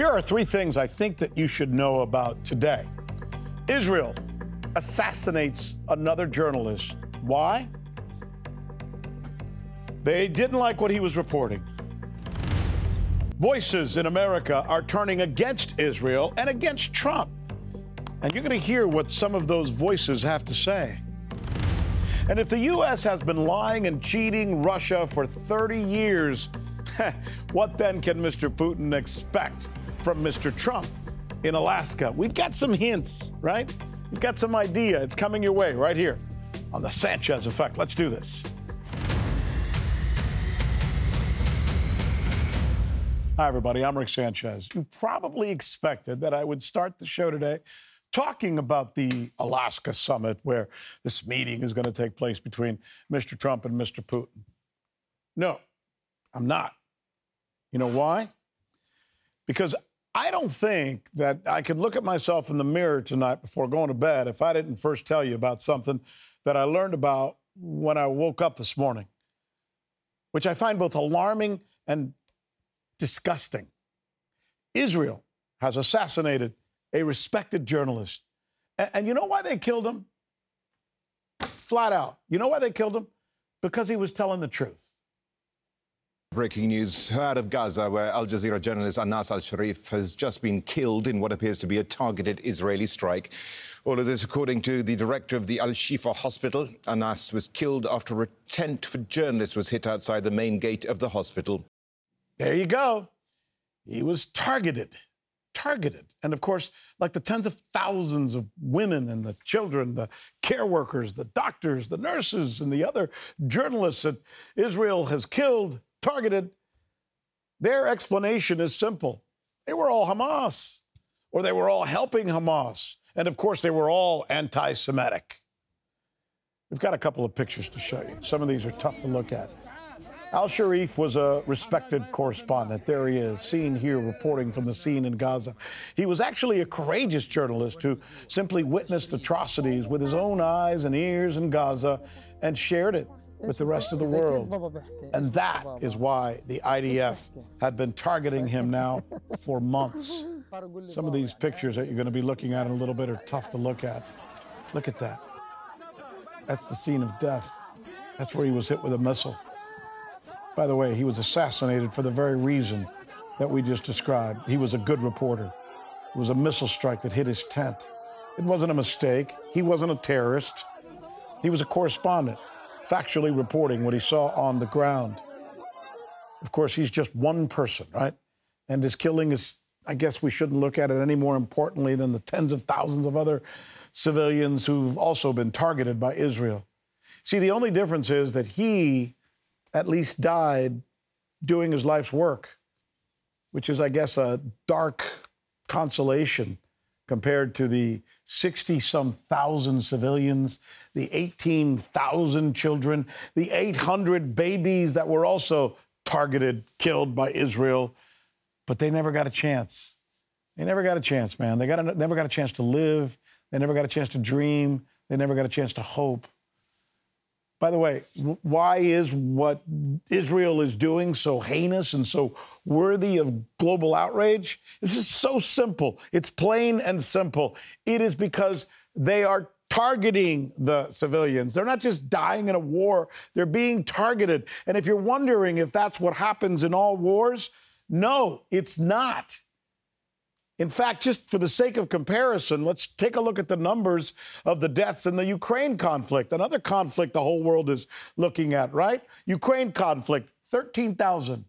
Here are three things I think that you should know about today. Israel assassinates another journalist. Why? They didn't like what he was reporting. Voices in America are turning against Israel and against Trump. And you're going to hear what some of those voices have to say. And if the U.S. has been lying and cheating Russia for 30 years, what then can Mr. Putin expect from Mr. Trump in Alaska? We've got some hints, right? We've got some idea. It's coming your way right here on the Sanchez Effect. Let's do this. Hi, everybody. I'm Rick Sanchez. You probably expected that I would start the show today talking about the Alaska summit where this meeting is going to take place between Mr. Trump and Mr. Putin. No, I'm not. You know why? Because I don't think that I could look at myself in the mirror tonight before going to bed if I didn't first tell you about something that I learned about when I woke up this morning, which I find both alarming and disgusting. Israel has assassinated a respected journalist. And you know why they killed him? Flat out. You know why they killed him? Because he was telling the truth. Breaking news out of Gaza, where Al Jazeera journalist Anas al-Sharif has just been killed in what appears to be a targeted Israeli strike. All of this according to the director of the Al-Shifa hospital. Anas was killed after a tent for journalists was hit outside the main gate of the hospital. There you go. He was targeted. And of course, like the tens of thousands of women and the children, the care workers, the doctors, the nurses, and the other journalists that Israel has killed, targeted, their explanation is simple. They were all Hamas, or they were all helping Hamas. And of course, they were all anti-Semitic. We've got a couple of pictures to show you. Some of these are tough to look at. Al-Sharif was a respected correspondent. There he is, seen here reporting from the scene in Gaza. He was actually a courageous journalist who simply witnessed atrocities with his own eyes and ears in Gaza and shared it with the rest of the world. And that is why the IDF had been targeting him now for months. Some of these pictures that you're going to be looking at in a little bit are tough to look at. Look at that. That's the scene of death. That's where he was hit with a missile. By the way, he was assassinated for the very reason that we just described. He was a good reporter. It was a missile strike that hit his tent. It wasn't a mistake. He wasn't a terrorist. He was a correspondent, factually reporting what he saw on the ground. Of course, he's just one person, right? And his killing is, I guess we shouldn't look at it any more importantly than the tens of thousands of other civilians who've also been targeted by Israel. See, the only difference is that he at least died doing his life's work, which is, I guess, a dark consolation compared to the 60-some thousand civilians, the 18,000 children, the 800 babies that were also targeted, killed by Israel, but they never got a chance. They never got a chance, man. They never got a chance to live. They never got a chance to dream. They never got a chance to hope. By the way, why is what Israel is doing so heinous and so worthy of global outrage? This is so simple. It's plain and simple. It is because they are targeting the civilians. They're not just dying in a war. They're being targeted. And if you're wondering if that's what happens in all wars, no, it's not. In fact, just for the sake of comparison, let's take a look at the numbers of the deaths in the Ukraine conflict, another conflict the whole world is looking at, right? Ukraine conflict, 13,000.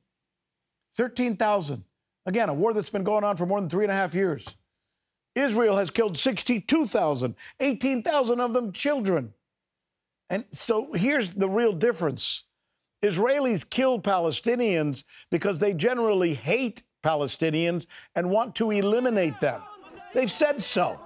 13,000. Again, a war that's been going on for more than 3.5 years. Israel has killed 62,000, 18,000 of them children. And so here's the real difference. Israelis kill Palestinians because they generally hate Palestinians and want to eliminate them. They've said so.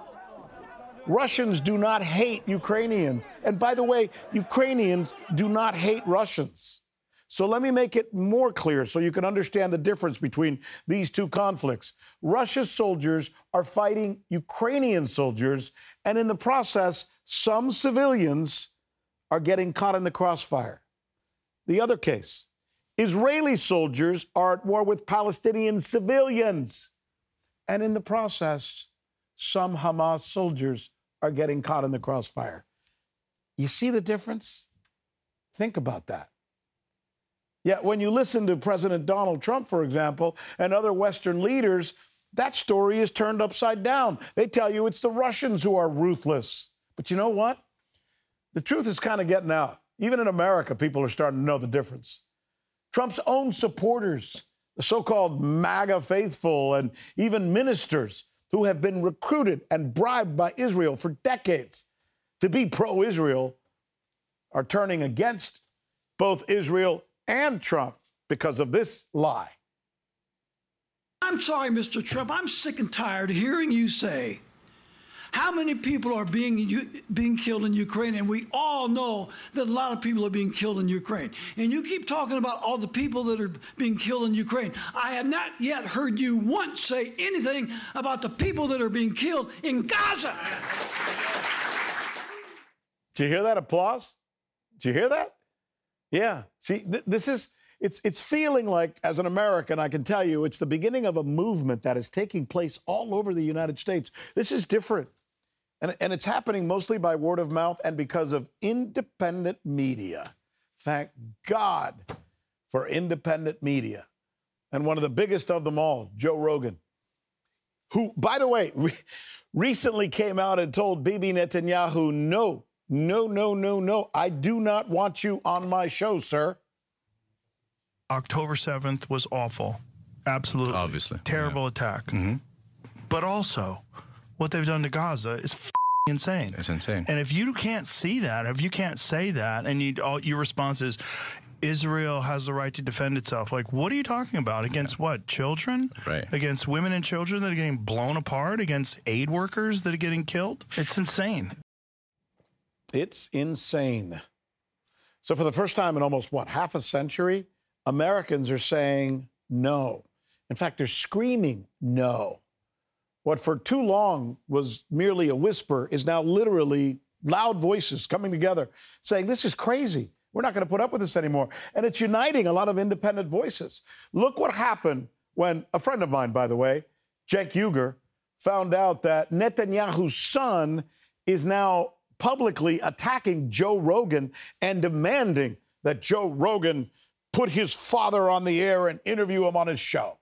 Russians do not hate Ukrainians. And by the way, Ukrainians do not hate Russians. So let me make it more clear so you can understand the difference between these two conflicts. Russia's soldiers are fighting Ukrainian soldiers, and in the process, some civilians are getting caught in the crossfire. The other case, Israeli soldiers are at war with Palestinian civilians. And in the process, some Hamas soldiers are getting caught in the crossfire. You see the difference? Think about that. Yet when you listen to President Donald Trump, for example, and other Western leaders, that story is turned upside down. They tell you it's the Russians who are ruthless. But you know what? The truth is kind of getting out. Even in America, people are starting to know the difference. Trump's own supporters, the so-called MAGA faithful, and even ministers who have been recruited and bribed by Israel for decades to be pro-Israel, are turning against both Israel and Trump because of this lie. I'm sorry, Mr. Trump. I'm sick and tired of hearing you say how many people are being killed in Ukraine, and we all know that a lot of people are being killed in Ukraine. And you keep talking about all the people that are being killed in Ukraine. I have not yet heard you once say anything about the people that are being killed in Gaza. Did you hear that applause? Did you hear that? Yeah. See, this is, it's feeling like, as an American, I can tell you, it's the beginning of a movement that is taking place all over the United States. This is different. And it's happening mostly by word of mouth and because of independent media. Thank God for independent media. And one of the biggest of them all, Joe Rogan, who, by the way, recently came out and told Bibi Netanyahu, no, I do not want you on my show, sir. October 7th was awful. Absolutely. Obviously. Terrible attack. Mm-hmm. But also, what they've done to Gaza is insane. It's insane. And if you can't see that, if you can't say that, and your response is, Israel has the right to defend itself. Like, what are you talking about? Against what? Children? Right. Against women and children that are getting blown apart? Against aid workers that are getting killed? It's insane. It's insane. So for the first time in almost, half a century, Americans are saying no. In fact, they're screaming no. What for too long was merely a whisper is now literally loud voices coming together saying, this is crazy. We're not going to put up with this anymore. And it's uniting a lot of independent voices. Look what happened when a friend of mine, by the way, Cenk Uygur, found out that Netanyahu's son is now publicly attacking Joe Rogan and demanding that Joe Rogan put his father on the air and interview him on his show.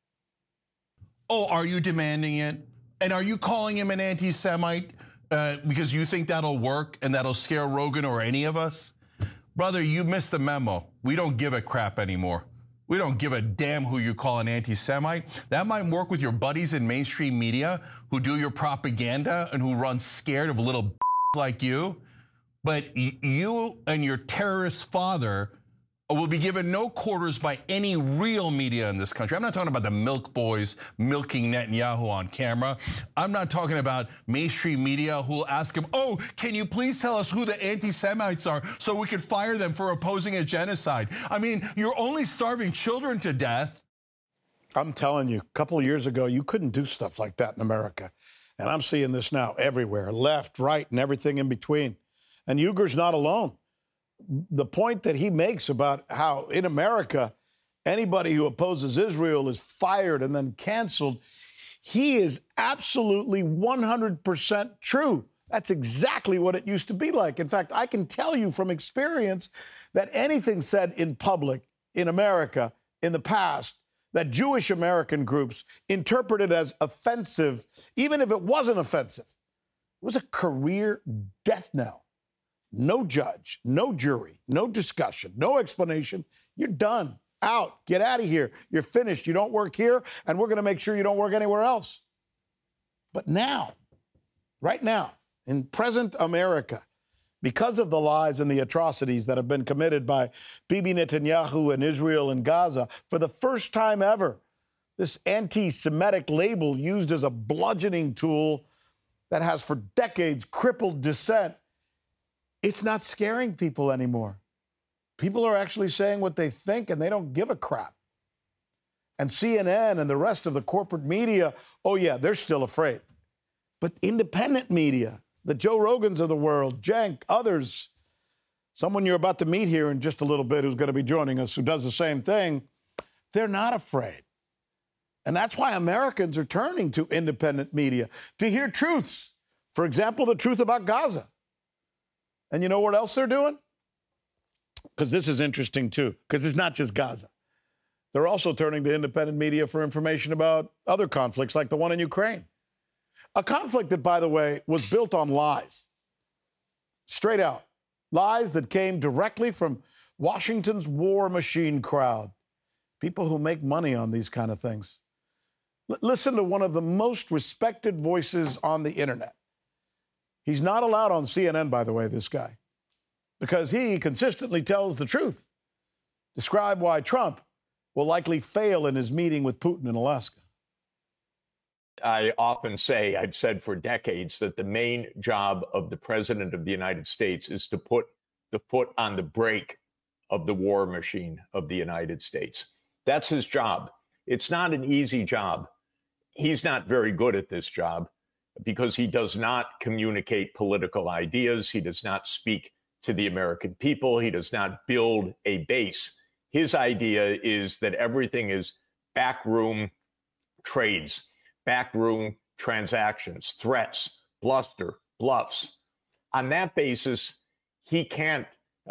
Oh, are you demanding it? And are you calling him an anti-Semite because you think that'll work and that'll scare Rogan or any of us? Brother, you missed the memo. We don't give a crap anymore. We don't give a damn who you call an anti-Semite. That might work with your buddies in mainstream media who do your propaganda and who run scared of little like you. But you and your terrorist father will be given no quarters by any real media in this country. I'm not talking about the milk boys milking Netanyahu on camera. I'm not talking about mainstream media who will ask him, oh, can you please tell us who the anti-Semites are so we could fire them for opposing a genocide? I mean, you're only starving children to death. I'm telling you, a couple of years ago, you couldn't do stuff like that in America. And I'm seeing this now everywhere, left, right, and everything in between. And Uygur's not alone. The point that he makes about how in America, anybody who opposes Israel is fired and then canceled, he is absolutely 100% true. That's exactly what it used to be like. In fact, I can tell you from experience that anything said in public in America in the past that Jewish American groups interpreted as offensive, even if it wasn't offensive, it was a career death knell. No judge, no jury, no discussion, no explanation. You're done. Out. Get out of here. You're finished. You don't work here, and we're going to make sure you don't work anywhere else. But now, right now, in present America, because of the lies and the atrocities that have been committed by Bibi Netanyahu and Israel and Gaza, for the first time ever, this anti-Semitic label used as a bludgeoning tool that has for decades crippled dissent, it's not scaring people anymore. People are actually saying what they think, and they don't give a crap. And CNN and the rest of the corporate media, oh yeah, they're still afraid. But independent media, the Joe Rogans of the world, Cenk, others, someone you're about to meet here in just a little bit who's going to be joining us who does the same thing, they're not afraid. And that's why Americans are turning to independent media to hear truths. For example, the truth about Gaza. And you know what else they're doing? Because this is interesting, too, because it's not just Gaza. They're also turning to independent media for information about other conflicts like the one in Ukraine. A conflict that, by the way, was built on lies. Straight out. Lies that came directly from Washington's war machine crowd. People who make money on these kind of things. Listen to one of the most respected voices on the internet. He's not allowed on CNN, by the way, this guy, because he consistently tells the truth. Describe why Trump will likely fail in his meeting with Putin in Alaska. I often say, I've said for decades, that the main job of the president of the United States is to put the foot on the brake of the war machine of the United States. That's his job. It's not an easy job. He's not very good at this job because he does not communicate political ideas. He does not speak to the American people. He does not build a base. His idea is that everything is backroom trades, backroom transactions, threats, bluster, bluffs. On that basis, he can't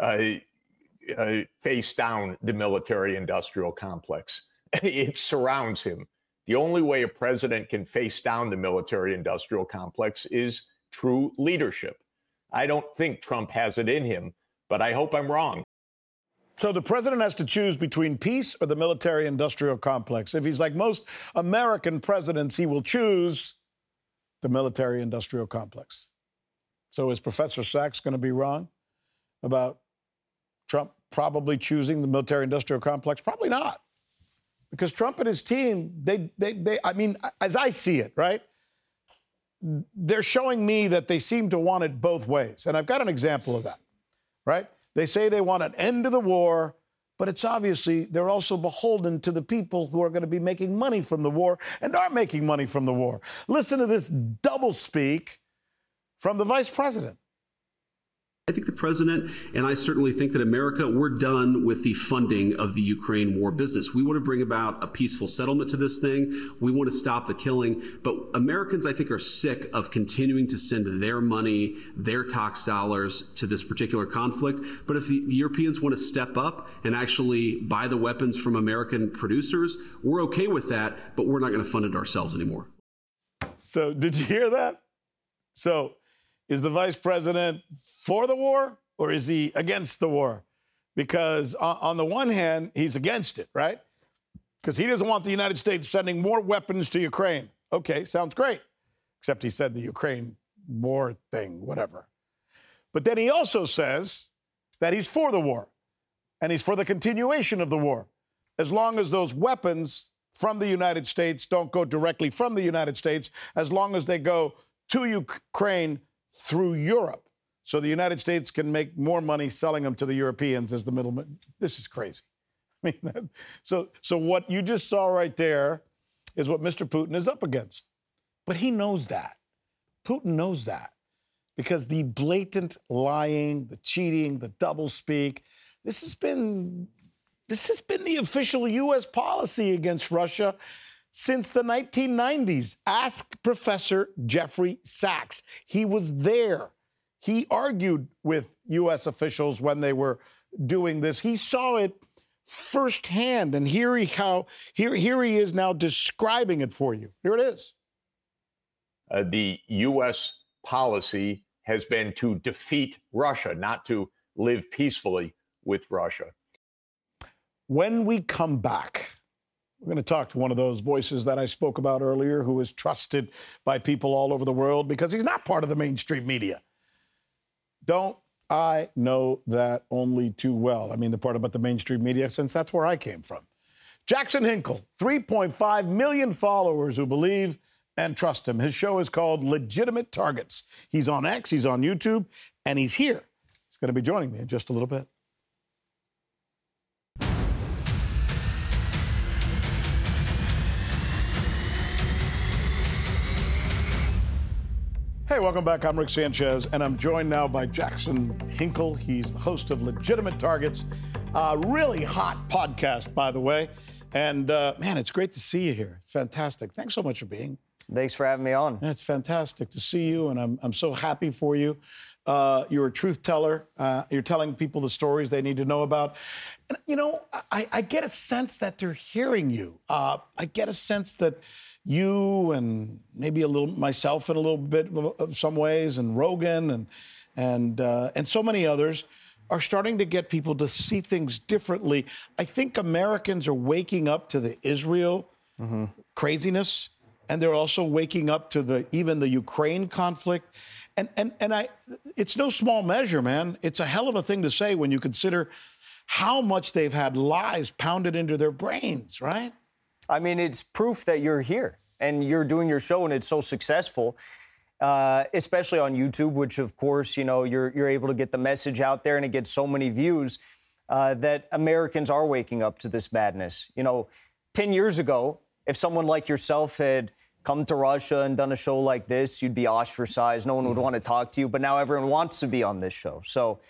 face down the military-industrial complex. It surrounds him. The only way a president can face down the military-industrial complex is true leadership. I don't think Trump has it in him, but I hope I'm wrong. So the president has to choose between peace or the military-industrial complex. If he's like most American presidents, he will choose the military-industrial complex. So is Professor Sachs going to be wrong about Trump probably choosing the military-industrial complex? Probably not. Because Trump and his team, I mean, as I see it, right, they're showing me that they seem to want it both ways. And I've got an example of that, right? They say they want an end to the war, but it's obviously they're also beholden to the people who are going to be making money from the war and are making money from the war. Listen to this doublespeak from the vice president. I think the president, and I certainly think that America, we're done with the funding of the Ukraine war business. We want to bring about a peaceful settlement to this thing. We want to stop the killing. But Americans, I think, are sick of continuing to send their money, their tax dollars to this particular conflict. But if the Europeans want to step up and actually buy the weapons from American producers, we're okay with that, but we're not going to fund it ourselves anymore. So did you hear that? So is the vice president for the war or is he against the war? Because on the one hand, he's against it, right? Because he doesn't want the United States sending more weapons to Ukraine. Okay, sounds great. Except he said the Ukraine war thing, whatever. But then he also says that he's for the war and he's for the continuation of the war, as long as those weapons from the United States don't go directly from the United States, as long as they go to Ukraine through Europe, so the United States can make more money selling them to the Europeans as the middleman. This is crazy. I mean, so what you just saw right there is what Mr. Putin is up against. But he knows that. Putin knows that. Because the blatant lying, the cheating, the doublespeak, this has been the official U.S. policy against Russia since the 1990s. Ask Professor Jeffrey Sachs. He was there. He argued with U.S. officials when they were doing this. He saw it firsthand, and here he is now describing it for you. Here it is. The U.S. policy has been to defeat Russia, not to live peacefully with Russia. When we come back, we're going to talk to one of those voices that I spoke about earlier who is trusted by people all over the world because he's not part of the mainstream media. Don't I know that only too well? I mean, the part about the mainstream media, since that's where I came from. Jackson Hinkle, 3.5 million followers who believe and trust him. His show is called Legitimate Targets. He's on X, he's on YouTube, and he's here. He's going to be joining me in just a little bit. Hey, welcome back. I'm Rick Sanchez, and I'm joined now by Jackson Hinkle. He's the host of Legitimate Targets, a really hot podcast, by the way. And man, it's great to see you here. Fantastic. Thanks so much for being. Thanks for having me on. Yeah, it's fantastic to see you, and I'm so happy for you. You're a truth teller. You're telling people the stories they need to know about. And, you know, I get a sense that they're hearing you. I get a sense that you and maybe a little myself in a little bit of some ways, and Rogan and so many others are starting to get people to see things differently. I think Americans are waking up to the Israel craziness, and they're also waking up to even the Ukraine conflict. And it's no small measure, man. It's a hell of a thing to say when you consider how much they've had lies pounded into their brains, right? I mean, it's proof that you're here and you're doing your show and it's so successful, especially on YouTube, which, of course, you know, you're able to get the message out there and it gets so many views that Americans are waking up to this madness. You know, 10 years ago, if someone like yourself had come to Russia and done a show like this, you'd be ostracized. No one would want to talk to you. But now everyone wants to be on this show. So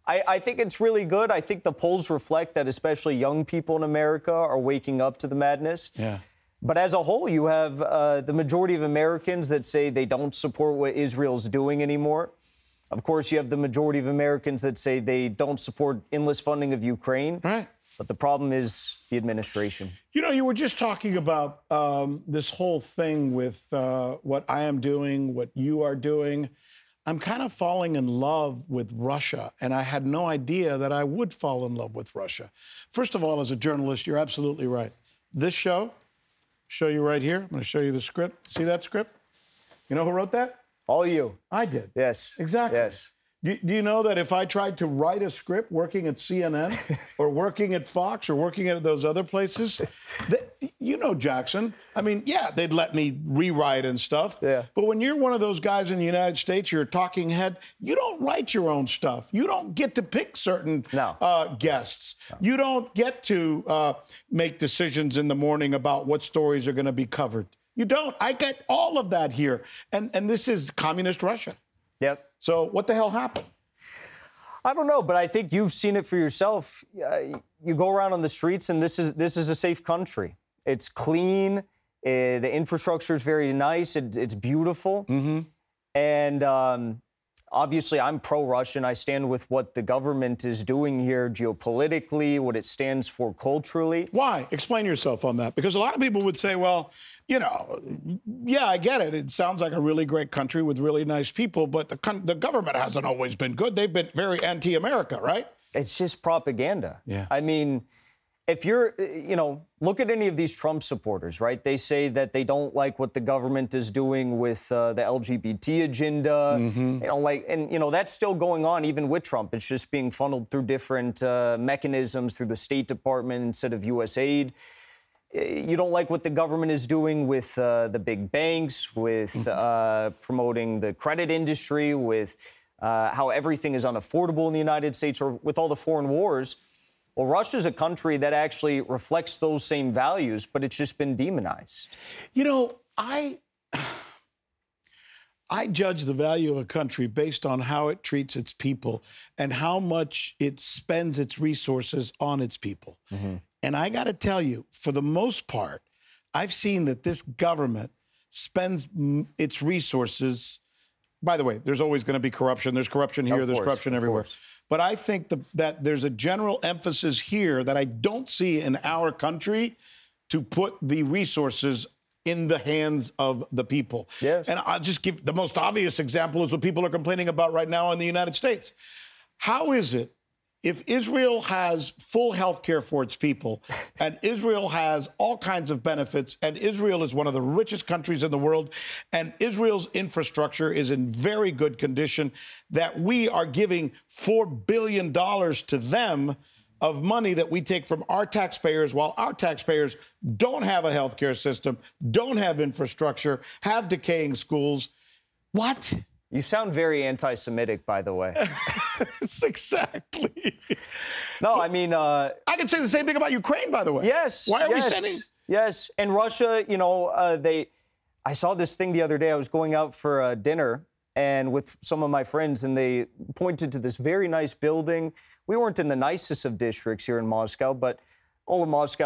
I think it's really good. I think the polls reflect that especially young people in America are waking up to the madness. Yeah. But as a whole, you have the majority of Americans that say they don't support what Israel's doing anymore. Of course, you have the majority of Americans that say they don't support endless funding of Ukraine. Right. But the problem is the administration. You know, you were just talking about this whole thing with what I am doing, what you are doing. I'm kind of falling in love with Russia, and I had no idea that I would fall in love with Russia. First of all, as a journalist, you're absolutely right. This show you right here. I'm going to show you the script. See that script? You know who wrote that? All you. I did. Yes. Exactly. Yes. Do you know that if I tried to write a script working at CNN or working at Fox or working at those other places, you know, Jackson, I mean, yeah, they'd let me rewrite and stuff. Yeah. But when you're one of those guys in the United States, you're a talking head, you don't write your own stuff. You don't get to pick certain guests. No. You don't get to make decisions in the morning about what stories are going to be covered. You don't. I get all of that here. And this is communist Russia. Yep. So what the hell happened? I don't know, but I think you've seen it for yourself. You go around on the streets, and this is a safe country. It's clean. The infrastructure is very nice. It's beautiful. Mm-hmm. And obviously, I'm pro-Russian. I stand with what the government is doing here geopolitically, what it stands for culturally. Why? Explain yourself on that. Because a lot of people would say, well, you know, yeah, I get it. It sounds like a really great country with really nice people, but the government hasn't always been good. They've been very anti-America, right? It's just propaganda. Yeah. I mean, if you're, you know, look at any of these Trump supporters, right? They say that they don't like what the government is doing with the LGBT agenda. Mm-hmm. You know, and you know, that's still going on even with Trump. It's just being funneled through different mechanisms, through the State Department instead of U.S. You don't like what the government is doing with the big banks, with promoting the credit industry, with how everything is unaffordable in the United States, or with all the foreign wars. Well, Russia's a country that actually reflects those same values, but it's just been demonized. You know, I judge the value of a country based on how it treats its people and how much it spends its resources on its people. Mm-hmm. And I got to tell you, for the most part, I've seen that this government spends its resources. By the way, there's always going to be corruption. There's corruption here. There's corruption everywhere. But I think that there's a general emphasis here that I don't see in our country to put the resources in the hands of the people. Yes. And I'll just give the most obvious example is what people are complaining about right now in the United States. How is it if Israel has full health care for its people, and Israel has all kinds of benefits, and Israel is one of the richest countries in the world, and Israel's infrastructure is in very good condition, that we are giving $4 billion to them of money that we take from our taxpayers, while our taxpayers don't have a health care system, don't have infrastructure, have decaying schools? What? You sound very anti-Semitic, by the way. It's exactly. No, I mean... I can say the same thing about Ukraine, by the way. Yes. Why are we sending... Yes, and Russia, you know, I saw this thing the other day. I was going out for dinner and with some of my friends, and they pointed to this very nice building. We weren't in the nicest of districts here in Moscow, but all of Moscow is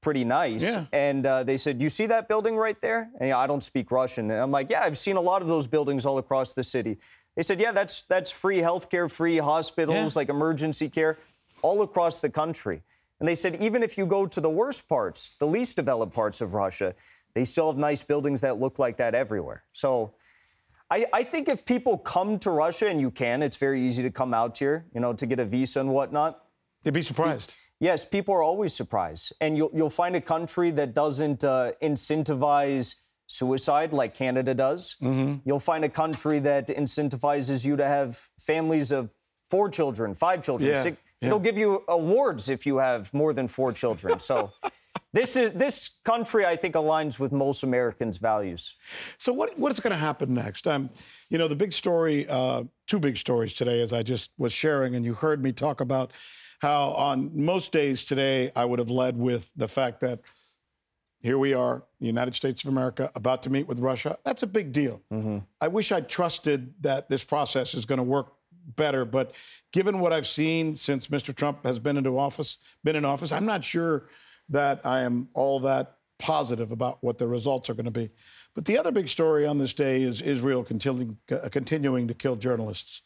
pretty nice. Yeah. And they said, you see that building right there? And I don't speak Russian. And I'm like, yeah, I've seen a lot of those buildings all across the city. They said, yeah, that's free healthcare, free hospitals, like emergency care, all across the country. And they said, even if you go to the worst parts, the least developed parts of Russia, they still have nice buildings that look like that everywhere. So I think if people come to Russia, and you can, it's very easy to come out here, to get a visa and whatnot. They'd be surprised. Yes, people are always surprised. And you'll find a country that doesn't incentivize suicide like Canada does. Mm-hmm. You'll find a country that incentivizes you to have families of 4 children, 5 children, 6. It'll give you awards if you have more than 4 children. So this country, I think, aligns with most Americans' values. So what is going to happen next? The big story, 2 big stories today, as I just was sharing, and you heard me talk about how on most days today I would have led with the fact that here we are, the United States of America, about to meet with Russia. That's a big deal. Mm-hmm. I wish I trusted that this process is going to work better, but given what I've seen since Mr. Trump has been in office, I'm not sure that I am all that positive about what the results are going to be. But the other big story on this day is Israel continuing to kill journalists.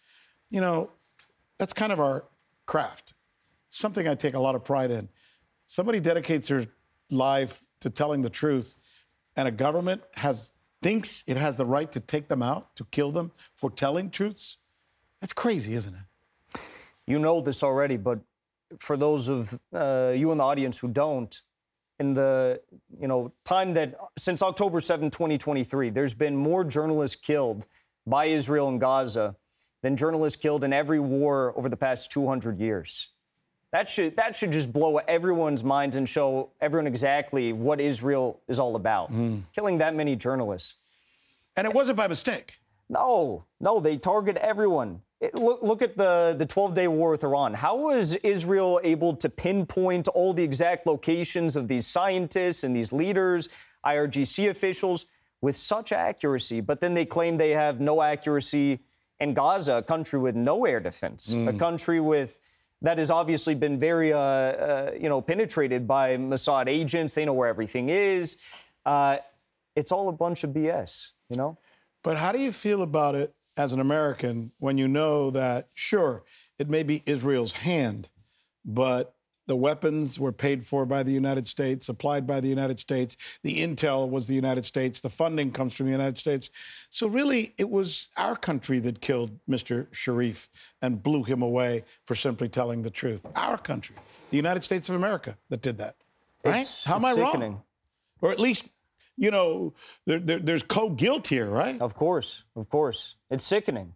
That's kind of our craft, something I take a lot of pride in. Somebody dedicates their life to telling the truth, and a government thinks it has the right to take them out, to kill them for telling truths. That's crazy, isn't it? You know this already, but for those of you in the audience who don't, in the time that since October 7, 2023, there's been more journalists killed by Israel in Gaza than journalists killed in every war over the past 200 years. That should just blow everyone's minds and show everyone exactly what Israel is all about. Killing that many journalists. And it wasn't by mistake. No, they target everyone. Look at the 12-day war with Iran. How was Israel able to pinpoint all the exact locations of these scientists and these leaders, IRGC officials, with such accuracy? But then they claim they have no accuracy in Gaza, a country with no air defense, a country that has obviously been very, penetrated by Mossad agents. They know where everything is. It's all a bunch of BS, But how do you feel about it as an American when you know that, sure, it may be Israel's hand, but the weapons were paid for by the United States, supplied by the United States, the intel was the United States, the funding comes from the United States. So really, it was our country that killed Mr. Sharif and blew him away for simply telling the truth. Our country, the United States of America, that did that. Right? How am I sickening. Wrong? Or at least, there's co-guilt here, right? Of course. It's sickening.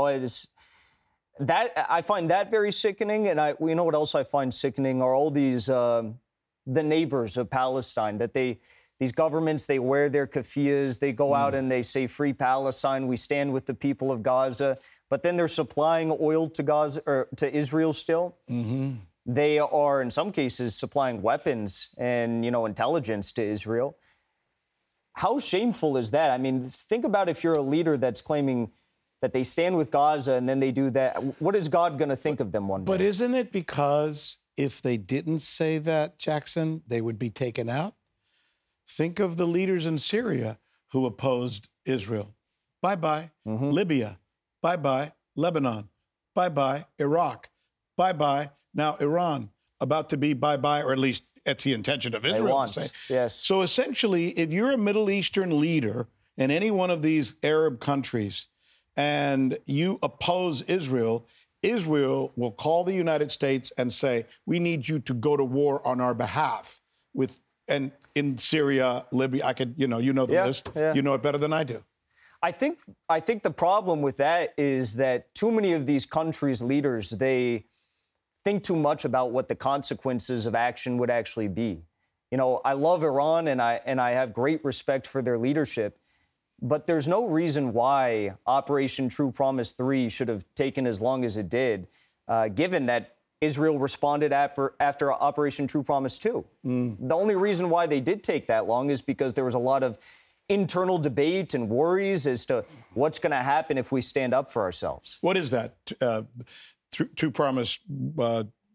I find that very sickening, and you know what else I find sickening are all these the neighbors of Palestine, that these governments, they wear their keffiyehs, they go out and they say free Palestine, we stand with the people of Gaza, but then they're supplying oil to Gaza or to Israel still. Mm-hmm. They are in some cases supplying weapons and intelligence to Israel. How shameful is that? I mean, think about if you're a leader that's claiming that they stand with Gaza and then they do that. What is God going to think of them one day? But isn't it because if they didn't say that, Jackson, they would be taken out? Think of the leaders in Syria who opposed Israel. Bye-bye. Mm-hmm. Libya. Bye-bye. Lebanon. Bye-bye. Iraq. Bye-bye. Now Iran. About to be bye-bye, or at least that's the intention of Israel to say. Yes. So essentially, if you're a Middle Eastern leader in any one of these Arab countries and you oppose Israel, Israel will call the United States and say, we need you to go to war on our behalf and in Syria, Libya. You know the list. Yeah. You know it better than I do. I think the problem with that is that too many of these countries' leaders, they think too much about what the consequences of action would actually be. I love Iran and I have great respect for their leadership, but there's no reason why Operation True Promise 3 should have taken as long as it did, given that Israel responded after Operation True Promise 2. The only reason why they did take that long is because there was a lot of internal debate and worries as to what's going to happen if we stand up for ourselves. What is that? True Promise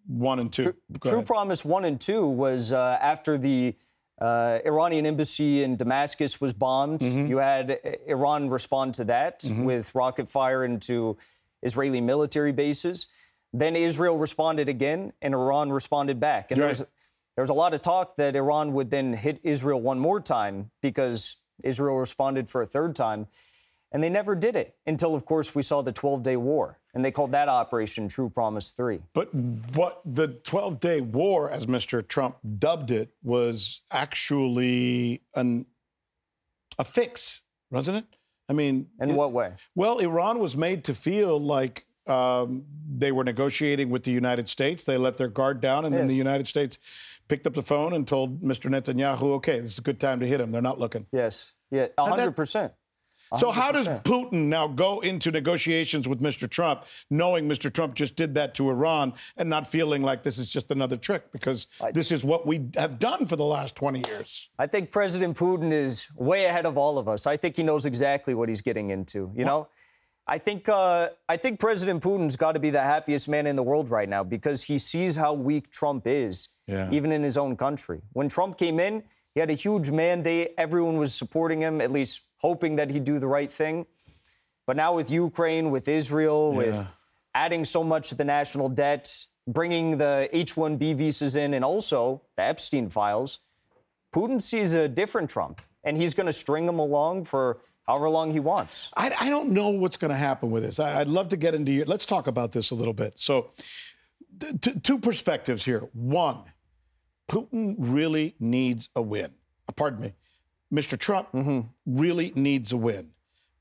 1 and 2. True Promise 1 and 2 was after the Iranian embassy in Damascus was bombed. You had Iran respond to that with rocket fire into Israeli military bases. Then Israel responded again, and Iran responded back. And there's a lot of talk that Iran would then hit Israel one more time because Israel responded for a third time. And they never did it until, of course, we saw the 12-day war. And they called that Operation True Promise 3. But what the 12-day war, as Mr. Trump dubbed it, was actually a fix, wasn't it? I mean... In what way? Well, Iran was made to feel like they were negotiating with the United States. They let their guard down, and then the United States picked up the phone and told Mr. Netanyahu, okay, this is a good time to hit him. They're not looking. Yes. Yeah, 100%. So how does Putin now go into negotiations with Mr. Trump, knowing Mr. Trump just did that to Iran and not feeling like this is just another trick because this is what we have done for the last 20 years? I think President Putin is way ahead of all of us. I think he knows exactly what he's getting into, you know? I think President Putin's got to be the happiest man in the world right now because he sees how weak Trump is, even in his own country. When Trump came in, he had a huge mandate. Everyone was supporting him, at least hoping that he'd do the right thing. But now with Ukraine, with Israel, with adding so much to the national debt, bringing the H-1B visas in, and also the Epstein files, Putin sees a different Trump, and he's going to string them along for however long he wants. I don't know what's going to happen with this. I'd love to get into your... Let's talk about this a little bit. So, two perspectives here. One, Putin really needs a win. Pardon me. Mr. Trump really needs a win.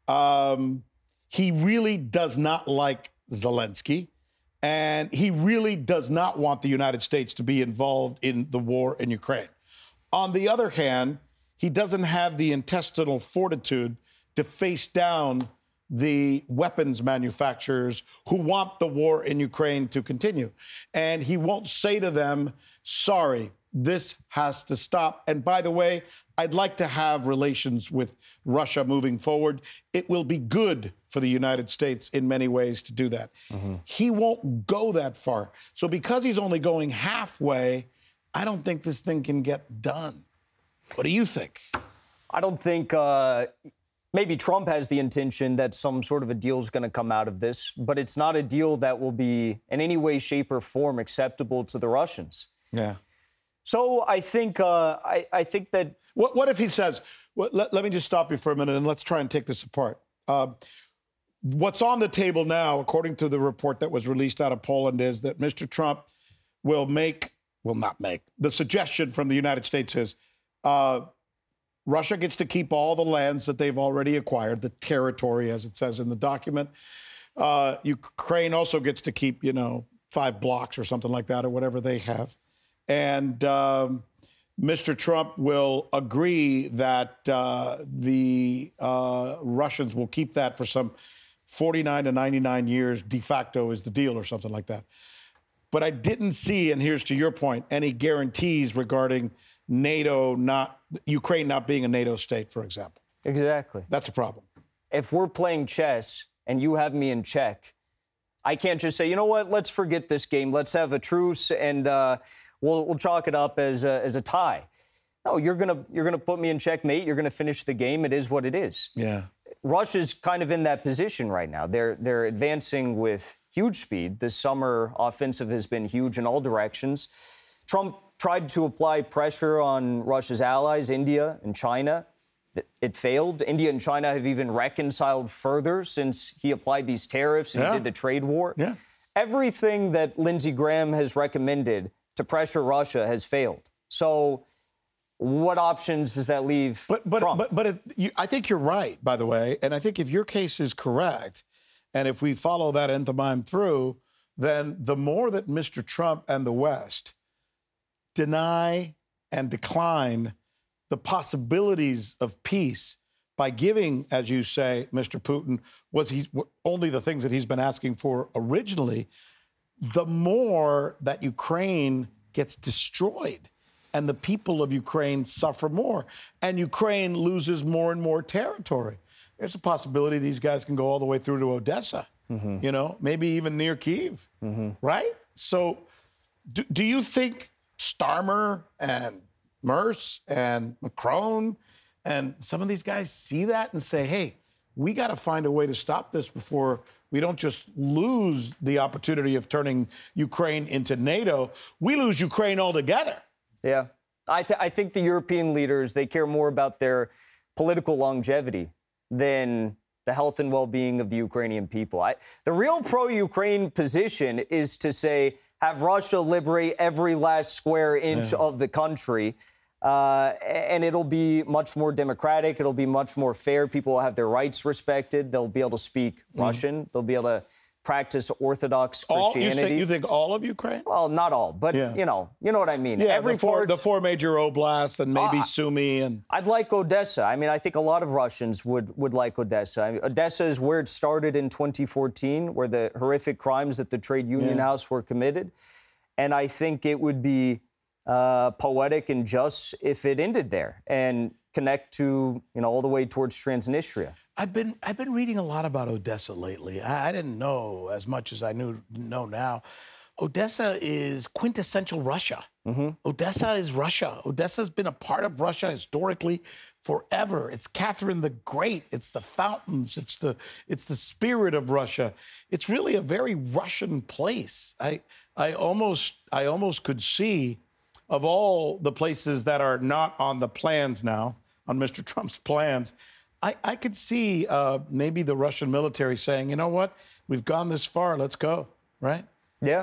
He really does not like Zelensky, and he really does not want the United States to be involved in the war in Ukraine. On the other hand, he doesn't have the intestinal fortitude to face down the weapons manufacturers who want the war in Ukraine to continue. And he won't say to them, sorry, this has to stop. And by the way, I'd like to have relations with Russia moving forward. It will be good for the United States in many ways to do that. He won't go that far. So because he's only going halfway, I don't think this thing can get done. What do you think? I don't think maybe Trump has the intention that some sort of a deal is going to come out of this, but it's not a deal that will be in any way, shape, or form acceptable to the Russians. Yeah. So I think I think that... What if he says, let me just stop you for a minute and let's try and take this apart. What's on the table now, according to the report that was released out of Poland, is that Mr. Trump will not make, the suggestion from the United States is Russia gets to keep all the lands that they've already acquired, the territory, as it says in the document. Ukraine also gets to keep, 5 blocks or something like that, or whatever they have. And Mr. Trump will agree that the Russians will keep that for some 49 to 99 years. De facto is the deal or something like that. But I didn't see, and here's to your point, any guarantees regarding Ukraine not being a NATO state, for example. Exactly. That's a problem. If we're playing chess and you have me in check, I can't just say, you know what, let's forget this game. Let's have a truce and we'll chalk it up as a tie. No, you're gonna put me in checkmate. You're gonna finish the game. It is what it is. Yeah. Russia's kind of in that position right now. They're advancing with huge speed. This summer offensive has been huge in all directions. Trump tried to apply pressure on Russia's allies, India and China. It failed. India and China have even reconciled further since he applied these tariffs and did the trade war. Yeah. Everything that Lindsey Graham has recommended to pressure Russia has failed. So what options does that leave Trump? But I think you're right, by the way. And I think if your case is correct, and if we follow that enthymeme through, then the more that Mr. Trump and the West deny and decline the possibilities of peace by giving, as you say, Mr. Putin, only the things that he's been asking for originally, the more that Ukraine gets destroyed and the people of Ukraine suffer more and Ukraine loses more and more territory. There's a possibility these guys can go all the way through to Odessa, maybe even near Kyiv, right? So do you think Starmer and Merce and Macron and some of these guys see that and say, hey, we got to find a way to stop this before we don't just lose the opportunity of turning Ukraine into NATO, we lose Ukraine altogether? Yeah. I think the European leaders, they care more about their political longevity than the health and well-being of the Ukrainian people. The real pro-Ukraine position is to say, have Russia liberate every last square inch of the country, and it'll be much more democratic. It'll be much more fair. People will have their rights respected. They'll be able to speak Russian. They'll be able to practice Orthodox Christianity. You think all of Ukraine? Well, not all, but you know what I mean. Yeah, the four major oblasts and maybe Sumy and. I'd like Odessa. I mean, I think a lot of Russians would like Odessa. I mean, Odessa is where it started in 2014, where the horrific crimes at the trade union house were committed, and I think it would be poetic and just if it ended there and connect to all the way towards Transnistria. I've been reading a lot about Odessa lately. I didn't know as much as I know now. Odessa is quintessential Russia. Mm-hmm. Odessa is Russia. Odessa's been a part of Russia historically forever. It's Catherine the Great. It's the fountains. It's the spirit of Russia. It's really a very Russian place. I almost could see, of all the places that are not on the plans now, on Mr. Trump's plans, I could see maybe the Russian military saying, you know what, we've gone this far, let's go, right? Yeah.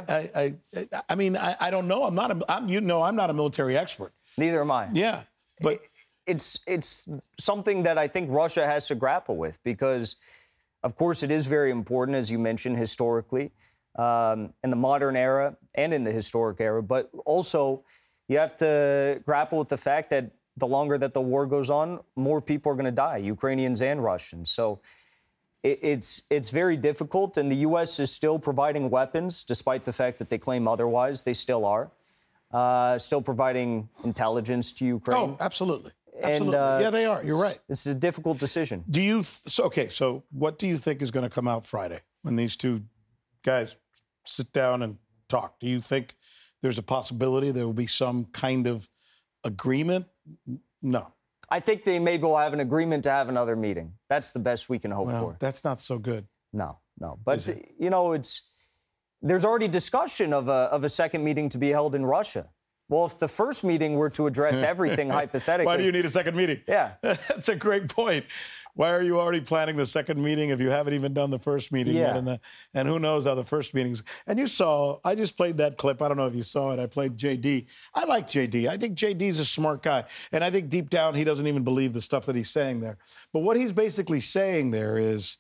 I mean, I don't know. I'm not a military expert. Neither am I. Yeah, but it's something that I think Russia has to grapple with because, of course, it is very important, as you mentioned, historically, in the modern era and in the historic era, but also you have to grapple with the fact that the longer that the war goes on, more people are going to die, Ukrainians and Russians. So it's very difficult, and the U.S. is still providing weapons, despite the fact that they claim otherwise. They still are. Still providing intelligence to Ukraine. Oh, absolutely. Absolutely. Yeah, they are. You're right. It's a difficult decision. Do you... So what do you think is going to come out Friday when these two guys sit down and talk? Do you think there's a possibility there will be some kind of agreement? No. I think they maybe will have an agreement to have another meeting. That's the best we can hope for. That's not so good. No. But, there's already discussion of a second meeting to be held in Russia. Well, if the first meeting were to address everything hypothetically... Why do you need a second meeting? Yeah. That's a great point. Why are you already planning the second meeting if you haven't even done the first meeting yet? And who knows how the first meetings... And you saw, I just played that clip. I don't know if you saw it. I played JD. I like JD. I think JD's a smart guy. And I think deep down he doesn't even believe the stuff that he's saying there. But what he's basically saying there is,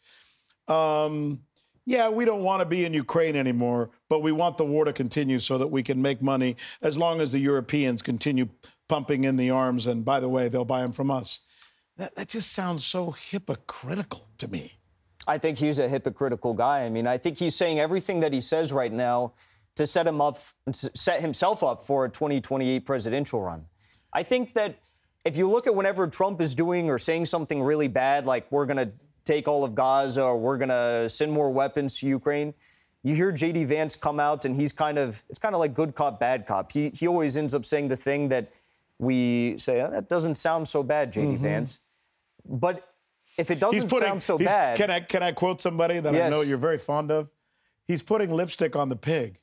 we don't want to be in Ukraine anymore, but we want the war to continue so that we can make money as long as the Europeans continue pumping in the arms. And by the way, they'll buy them from us. That just sounds so hypocritical to me. I think he's a hypocritical guy. I mean, I think he's saying everything that he says right now to set himself up for a 2028 presidential run. I think that if you look at whenever Trump is doing or saying something really bad, like we're going to take all of Gaza or we're going to send more weapons to Ukraine, you hear J.D. Vance come out and it's kind of like good cop, bad cop. He always ends up saying the thing that we say, that doesn't sound so bad, J.D. Vance. But if it doesn't sound so bad... Can I quote somebody that I know you're very fond of? He's putting lipstick on the pig.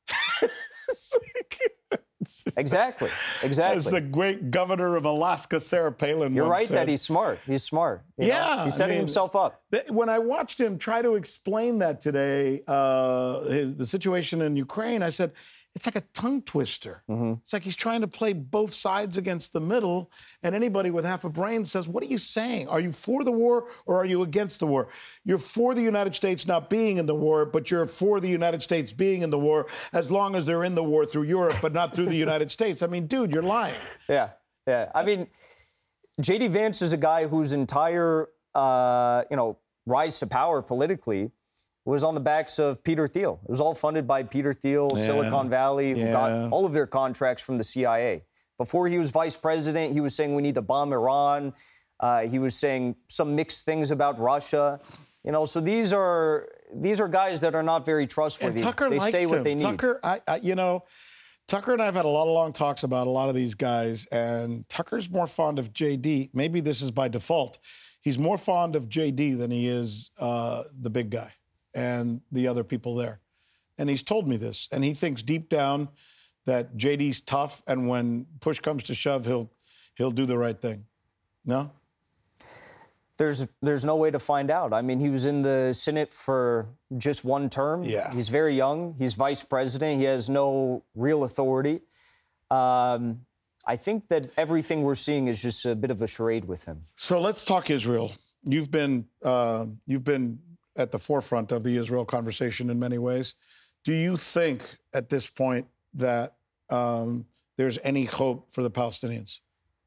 Exactly. As the great governor of Alaska, Sarah Palin You're right said. that he's smart. He's smart. He's setting himself up. When I watched him try to explain that today, the situation in Ukraine, I said, it's like a tongue twister. Mm-hmm. It's like he's trying to play both sides against the middle, and anybody with half a brain says, what are you saying? Are you for the war or are you against the war? You're for the United States not being in the war, but you're for the United States being in the war as long as they're in the war through Europe, but not through the United States. I mean, dude, you're lying. Yeah. I mean, J.D. Vance is a guy whose entire, rise to power politically was on the backs of Peter Thiel. It was all funded by Peter Thiel, Silicon Valley, who got all of their contracts from the CIA. Before he was vice president, he was saying we need to bomb Iran. He was saying some mixed things about Russia. So these are guys that are not very trustworthy. And Tucker they likes say what him. they need. Tucker, Tucker and I have had a lot of long talks about a lot of these guys, and Tucker's more fond of JD. Maybe this is by default. He's more fond of JD than he is the big guy and the other people there. And he's told me this, and he thinks deep down that JD's tough, and when push comes to shove, he'll do the right thing. No? There's no way to find out. I mean, he was in the Senate for just one term. Yeah. He's very young. He's vice president. He has no real authority. I think that everything we're seeing is just a bit of a charade with him. So let's talk Israel. You've been at the forefront of the Israel conversation in many ways. Do you think at this point that there's any hope for the Palestinians?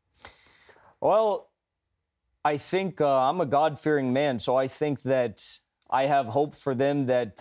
Well, I think I'm a God-fearing man, so I think that I have hope for them that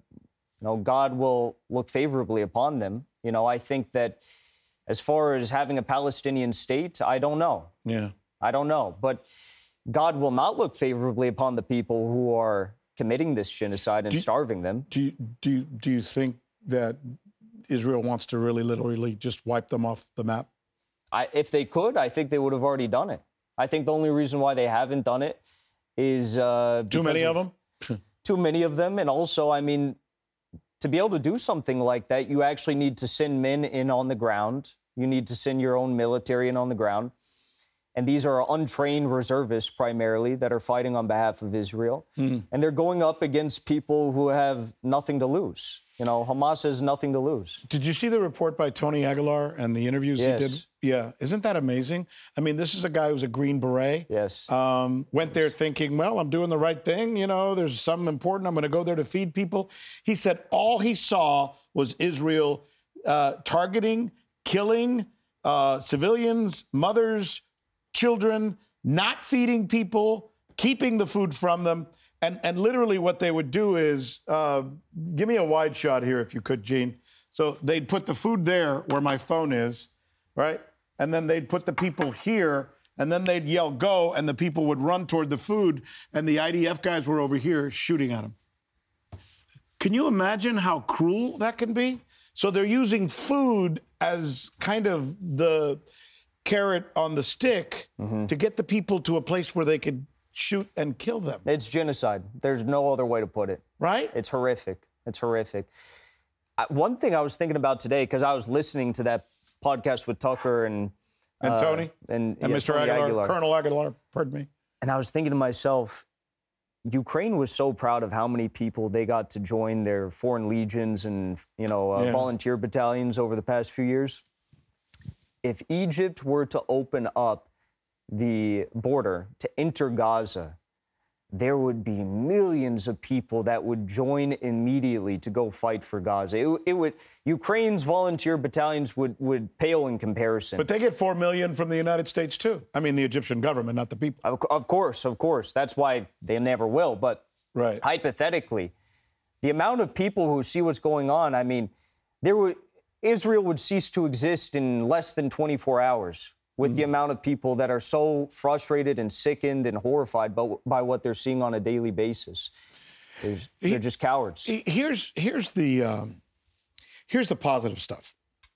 God will look favorably upon them. I think that as far as having a Palestinian state, I don't know. Yeah, I don't know, but God will not look favorably upon the people who are committing this genocide and starving them. Do you think that Israel wants to really literally just wipe them off the map? If they could, I think they would have already done it. I think the only reason why they haven't done it is too many of them. Too many of them, and also, I mean, to be able to do something like that, you actually need to send men in on the ground. You need to send your own military in on the ground, and these are untrained reservists primarily that are fighting on behalf of Israel, and they're going up against people who have nothing to lose. Hamas has nothing to lose. Did you see the report by Tony Aguilar and the interviews he did? Yeah. Isn't that amazing? I mean, this is a guy who's a Green Beret. Yes. Went there thinking, well, I'm doing the right thing. There's something important. I'm going to go there to feed people. He said all he saw was Israel targeting, killing civilians, mothers, children, not feeding people, keeping the food from them. And literally what they would do is, give me a wide shot here if you could, Gene. So they'd put the food there where my phone is, right? And then they'd put the people here, and then they'd yell, go, and the people would run toward the food, and the IDF guys were over here shooting at them. Can you imagine how cruel that can be? So they're using food as kind of the carrot on the stick to get the people to a place where they could shoot and kill them. It's genocide. There's no other way to put it. Right? It's horrific. It's horrific. One thing I was thinking about today, because I was listening to that podcast with Tucker and Tony and Mr. Tony Aguilar, Colonel Aguilar, pardon me. And I was thinking to myself, Ukraine was so proud of how many people they got to join their foreign legions and volunteer battalions over the past few years. If Egypt were to open up the border to enter Gaza, there would be millions of people that would join immediately to go fight for Gaza. Ukraine's volunteer battalions would pale in comparison. But they get 4 million from the United States too. I mean, the Egyptian government, not the people. Of course. That's why they never will. But right. Hypothetically, the amount of people who see what's going on, I mean, Israel would cease to exist in less than 24 hours. With the amount of people that are so frustrated and sickened and horrified by what they're seeing on a daily basis. They're just cowards. Here's the positive stuff.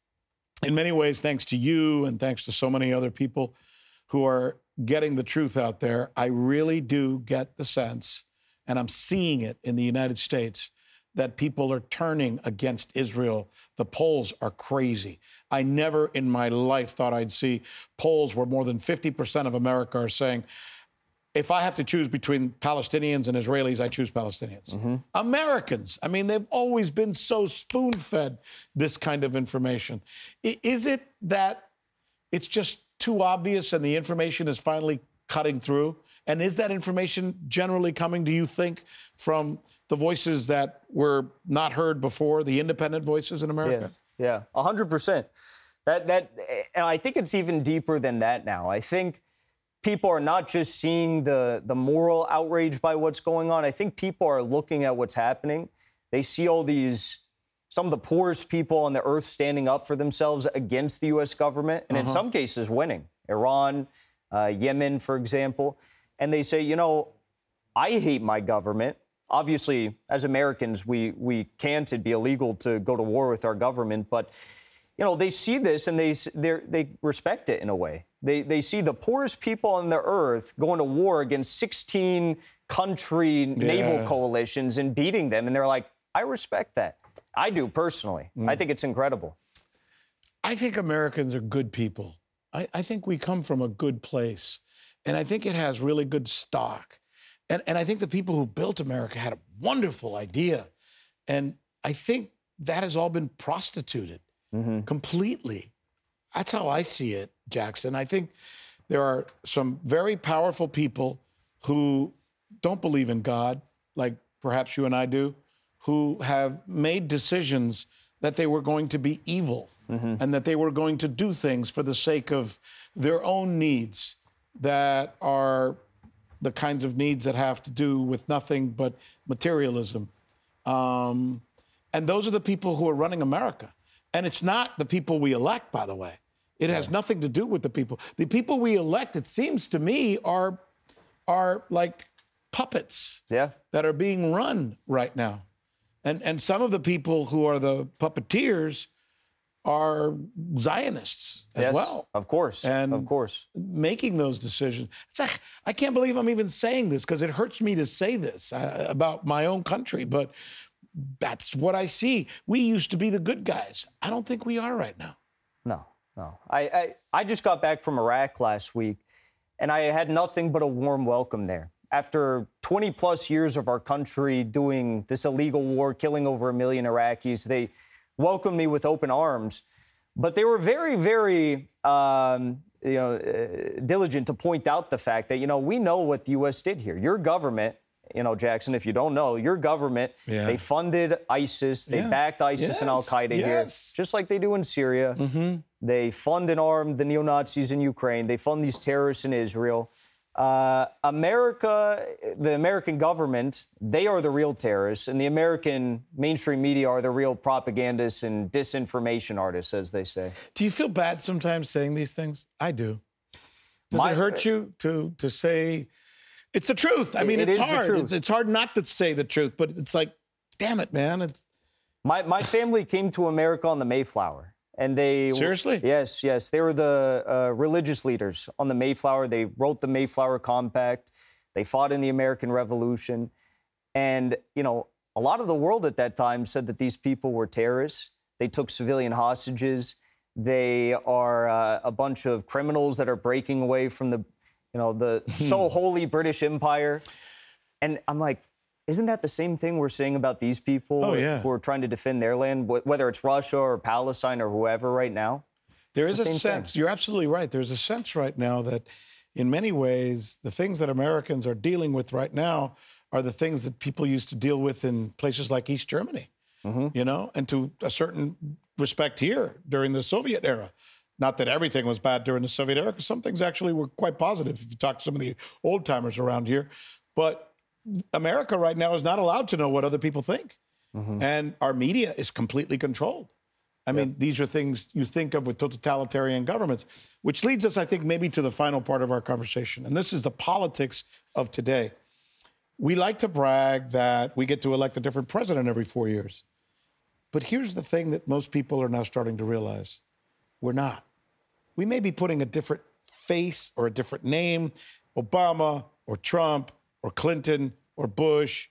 In many ways, thanks to you and thanks to so many other people who are getting the truth out there, I really do get the sense, and I'm seeing it in the United States, that people are turning against Israel. The polls are crazy. I never in my life thought I'd see polls where more than 50% of America are saying, if I have to choose between Palestinians and Israelis, I choose Palestinians. Americans, I mean, they've always been so spoon-fed this kind of information. Is it that it's just too obvious and the information is finally cutting through? And is that information generally coming, do you think, from the voices that were not heard before, the independent voices in America? Yeah, 100%. And I think it's even deeper than that now. I think people are not just seeing the moral outrage by what's going on. I think people are looking at what's happening. They see some of the poorest people on the earth standing up for themselves against the U.S. government, and in some cases winning. Iran, Yemen, for example. And they say, I hate my government. Obviously, as Americans, we can't. It'd be illegal to go to war with our government. But they see this and they respect it in a way. They see the poorest people on the earth going to war against 16 country naval coalitions and beating them, and they're like, I respect that. I do personally. I think it's incredible. I think Americans are good people. I think we come from a good place, and I think it has really good stock. And I think the people who built America had a wonderful idea, and I think that has all been prostituted completely. That's how I see it, Jackson. I think there are some very powerful people who don't believe in God, like perhaps you and I do, who have made decisions that they were going to be evil and that they were going to do things for the sake of their own needs that are the kinds of needs that have to do with nothing but materialism. And those are the people who are running America. And it's not the people we elect, by the way. It has nothing to do with the people. The people we elect, it seems to me, are like puppets that are being run right now. And some of the people who are the puppeteers are Zionists as well. Of course. And of course. Making those decisions. It's like, I can't believe I'm even saying this because it hurts me to say this about my own country, but that's what I see. We used to be the good guys. I don't think we are right now. No. I just got back from Iraq last week, and I had nothing but a warm welcome there. After 20 plus years of our country doing this illegal war, killing over 1 million Iraqis, they welcomed me with open arms. But they were very, very diligent to point out the fact that, we know what the U.S. did here. Your government, Jackson, if you don't know, your government, they funded ISIS. They backed ISIS and Al-Qaeda here, just like they do in Syria. They fund and arm the neo-Nazis in Ukraine. They fund these terrorists in Israel. America, the American government, they are the real terrorists, and the American mainstream media are the real propagandists and disinformation artists, as they say. Do you feel bad sometimes saying these things? I do. Does it hurt you to say it's the truth? I mean, it's hard. It's hard not to say the truth, but it's like, damn it, man. My family came to America on the Mayflower. And they seriously? Yes. They were the religious leaders on the Mayflower. They wrote the Mayflower Compact. They fought in the American Revolution. And, a lot of the world at that time said that these people were terrorists. They took civilian hostages. They are a bunch of criminals that are breaking away from the so holy British Empire. And I'm like, isn't that the same thing we're saying about these people who are trying to defend their land, whether it's Russia or Palestine or whoever right now? There is a sense. You're absolutely right. There's a sense right now that in many ways, the things that Americans are dealing with right now are the things that people used to deal with in places like East Germany, and to a certain respect here during the Soviet era. Not that everything was bad during the Soviet era, because some things actually were quite positive if you talk to some of the old timers around here. But America right now is not allowed to know what other people think. And our media is completely controlled. I mean, these are things you think of with totalitarian governments, which leads us, I think, maybe to the final part of our conversation. And this is the politics of today. We like to brag that we get to elect a different president every 4 years. But here's the thing that most people are now starting to realize. We're not. We may be putting a different face or a different name, Obama or Trump or Clinton or Bush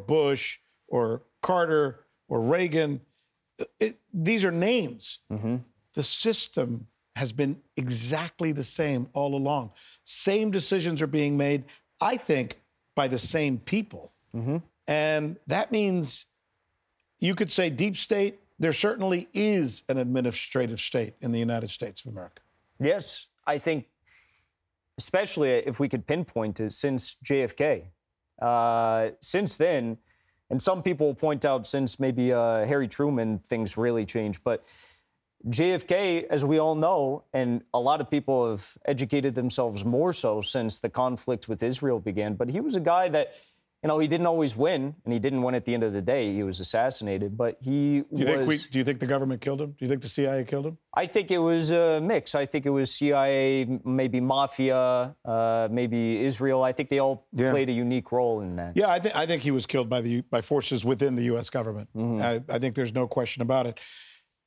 or Carter or Reagan. These are names. The system has been exactly the same all along. Same decisions are being made, I think, by the same people. And that means you could say deep state. There certainly is an administrative state in the United States of America. Yes, I think, especially if we could pinpoint it, since JFK. Since then, and some people will point out since maybe Harry Truman, things really changed. But JFK, as we all know, and a lot of people have educated themselves more so since the conflict with Israel began, but he was a guy that, he didn't always win, and he didn't win at the end of the day. He was assassinated, but do you think the government killed him? Do you think the CIA killed him? I think it was a mix. I think it was CIA, maybe mafia, maybe Israel. I think they all played a unique role in that. Yeah, I think he was killed by forces within the U.S. government. I think there's no question about it.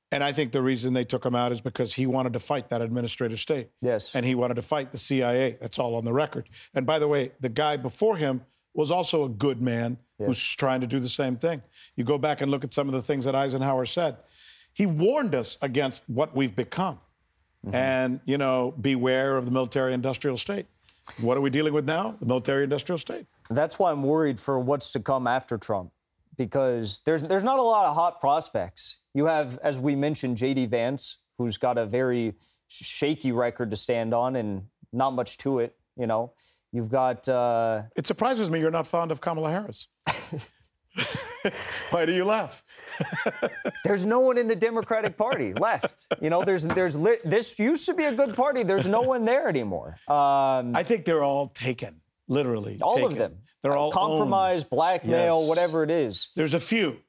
And I think the reason they took him out is because he wanted to fight that administrative state. Yes. And he wanted to fight the CIA. That's all on the record. And by the way, the guy before him was also a good man who's trying to do the same thing. You go back and look at some of the things that Eisenhower said. He warned us against what we've become. And, you know, beware of the military-industrial state. What are we dealing with now? The military-industrial state. That's why I'm worried for what's to come after Trump, because there's not a lot of hot prospects. You have, as we mentioned, J.D. Vance, who's got a very shaky record to stand on and not much to it, you know. You've got... It surprises me you're not fond of Kamala Harris. Why do you laugh? There's no one in the Democratic Party left. You know, this used to be a good party. There's no one there anymore. I think they're all taken, literally. All taken. of them. They're all compromise, owned. blackmail, Yes. whatever it is. There's a few.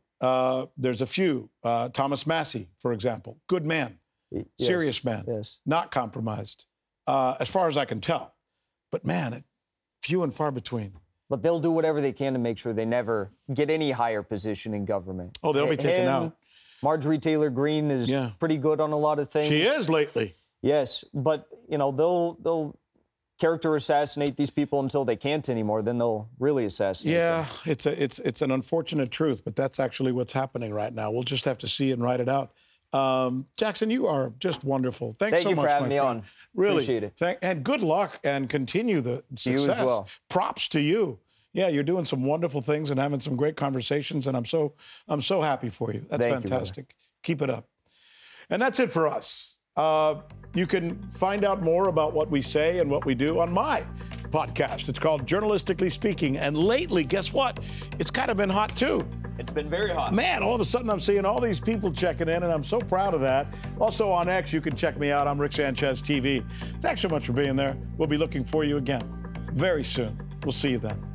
Thomas Massey, for example, good man, serious man, not compromised, as far as I can tell. But man, few and far between. But they'll do whatever they can to make sure they never get any higher position in government. Oh, they'll be taken out. Marjorie Taylor Greene is pretty good on a lot of things. She is lately. Yes, but you know they'll character assassinate these people until they can't anymore. Then they'll really assassinate them. It's an unfortunate truth, but that's actually what's happening right now. We'll just have to see and write it out. Jackson, you are just wonderful. Thanks so much, for having my me friend. on. Really, appreciate it. And good luck and continue the success. You as well. Props to you. Yeah, you're doing some wonderful things and having some great conversations, and I'm so happy for you. That's fantastic. Keep it up. And that's it for us. You can find out more about what we say and what we do on my podcast. It's called Journalistically Speaking. And lately, guess what? It's kind of been hot too. It's been very hot. Man, all of a sudden I'm seeing all these people checking in, and I'm so proud of that. Also on X, you can check me out. I'm Rick Sanchez TV. Thanks so much for being there. We'll be looking for you again very soon. We'll see you then.